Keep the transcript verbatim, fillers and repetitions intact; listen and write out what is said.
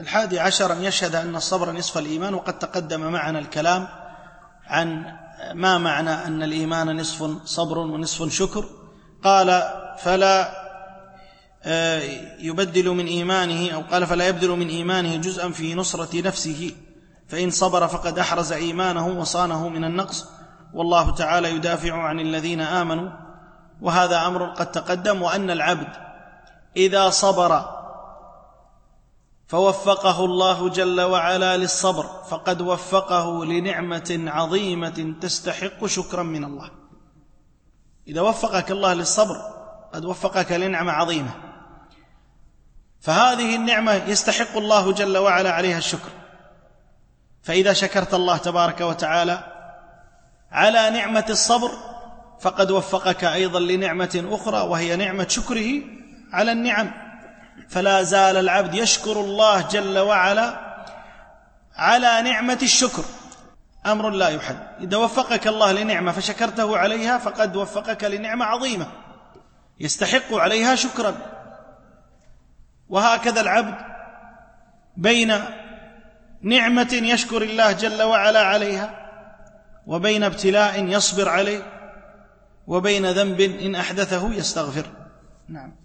الحادي عشر أن يشهد أن الصبر نصف الإيمان، وقد تقدم معنا الكلام عن ما معنى أن الإيمان نصف صبر ونصف شكر. قال فلا يبدل من إيمانه، أو قال فلا يبدل من إيمانه جزءا في نصرة نفسه، فإن صبر فقد أحرز إيمانه وصانه من النقص، والله تعالى يدافع عن الذين آمنوا، وهذا أمر قد تقدم. وأن العبد إذا صبر فوفقه الله جل وعلا للصبر فقد وفقه لنعمة عظيمة تستحق شكرا من الله. إذا وفقك الله للصبر قد وفقك لنعمة عظيمة، فهذه النعمة يستحق الله جل وعلا عليها الشكر. فإذا شكرت الله تبارك وتعالى على نعمة الصبر فقد وفقك أيضا لنعمة أخرى، وهي نعمة شكره على النعم. فلا زال العبد يشكر الله جل وعلا على نعمة الشكر، أمر لا يحد. إذا وفقك الله لنعمة فشكرته عليها فقد وفقك لنعمة عظيمة يستحق عليها شكرا. وهكذا العبد بين نعمة يشكر الله جل وعلا عليها، وبين ابتلاء يصبر عليه، وبين ذنب إن أحدثه يستغفر. نعم.